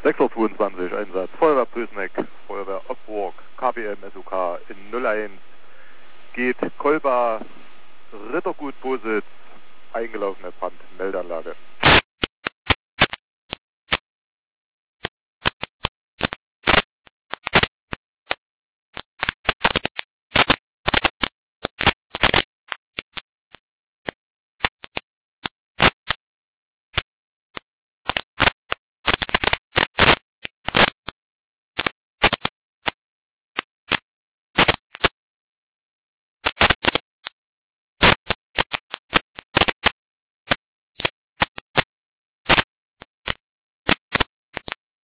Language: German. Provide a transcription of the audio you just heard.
622 Einsatz, Feuerwehr Pösneck, Feuerwehr Obburg, KBM SUK in 01, geht Kolba, Rittergut Bositz, eingelaufene Brandmeldeanlage.